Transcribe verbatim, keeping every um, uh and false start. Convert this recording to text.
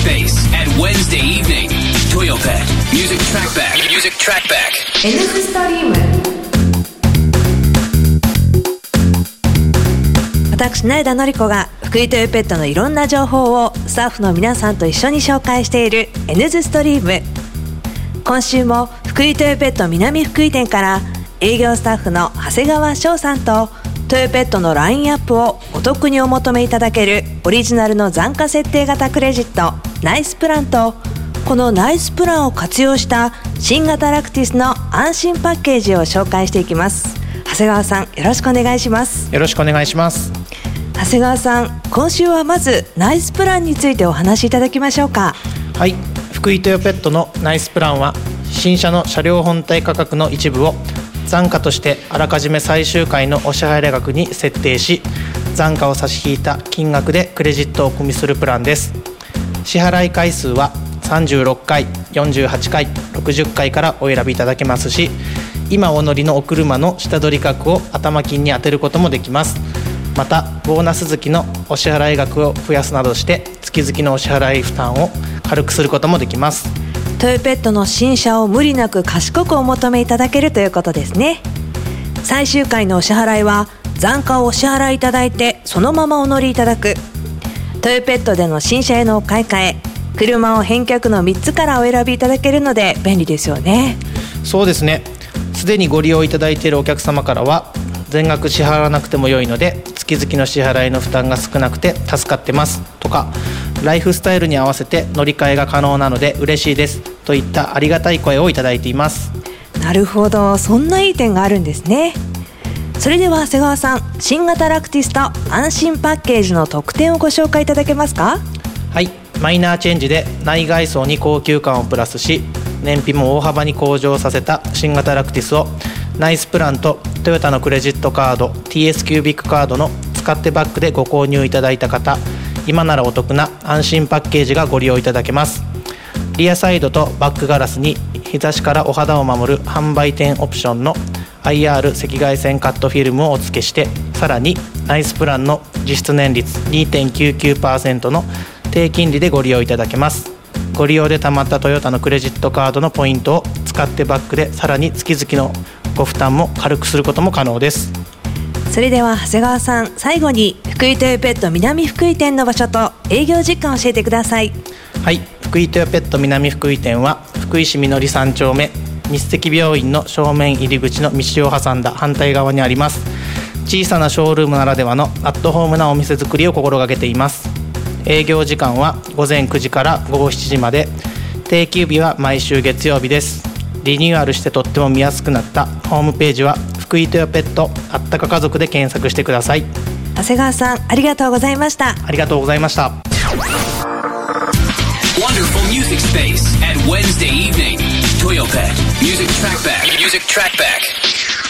Space at Wednesday evening. Toyopet Music Trackback. Music Trackback. エヌ ストリーム。私成田のり子が福井トヨペットのいろんな情報をスタッフの皆さんと一緒に紹介している エヌ ストリーム。今週も福井トヨペット南福井店から営業スタッフの長谷川翔さんとトヨペットのラインアップをお得にお求めいただけるオリジナルの残価設定型クレジットナイスプランと、このナイスプランを活用した新型ラクティスの安心パッケージを紹介していきます。長谷川さん、よろしくお願いします。 よろしくお願いします。 長谷川さん、今週はまずナイスプランについてお話しいただきましょうか。 はい、福井トヨペットのナイスプランは新車の車両本体価格の一部を残価としてあらかじめ最終回のお支払い額に設定し、残価を差し引いた金額でクレジットを組みするプランです。支払い回数はさんじゅうろっかい、よんじゅうはちかい、ろくじゅっかいからお選びいただけますし、今お乗りのお車の下取り額を頭金に充てることもできます。またボーナス付きのお支払い額を増やすなどして月々のお支払い負担を軽くすることもできます。 トヨペットの新車を無理なく賢くお求めいただけるということですね。最終回のお支払いは残価をお支払いいただいてそのままお乗りいただく。トヨペットでの新車へのお買い替え、車を返却のみっつからお選びいただけるので便利ですよね。 そうですね。すでにご利用いただいているお客様からは全額支払わなくても良いので月々の支払いの負担が少なくて助かってますとか、ライフスタイルに合わせて乗り換えが可能なので嬉しいですといったありがたい声をいただいています。 なるほど、そんないい点があるんですね。それでは長谷川さん、新型ラクティスと安心パッケージの特典をご紹介いただけますか。 はい、マイナーチェンジで内外装に高級感をプラスし、燃費も大幅に向上させた新型ラクティスをナイスプランとトヨタのクレジットカード ティーエス キュービックカードの使ってバックでご購入いただいた方、今ならお得な安心パッケージがご利用いただけます。リアサイドとバックガラスに日差しからお肌を守る販売店オプションの アイアール 赤外線カットフィルムをお付けして、さらにナイスプランの実質年率 にてんきゅうきゅうパーセント の低金利でご利用いただけます。ご利用で貯まったトヨタのクレジットカードのポイントを使ってバックでさらに月々のご負担も軽くすることも可能です。 それでは長谷川さん、最後に福井トヨペット南福井店の場所と営業実感を教えてください。 はい、福井トヨペット南福井店は福井市みのりさんちょうめ、日赤病院の正面入り口の道を挟んだ反対側にあります。小さなショールームならではのアットホームなお店作りを心がけています。営業時間はごぜんくじからごごしちじまで、定休日は毎週月曜日です。リニューアルしてとっても見やすくなったホームページは福井トヨペットあったか家族で検索してください。 長谷川さん、ありがとうございました。 ありがとうございました。 Wonderful Music Space at Wednesday evening. Toyopet Music Trackback. Music Trackback.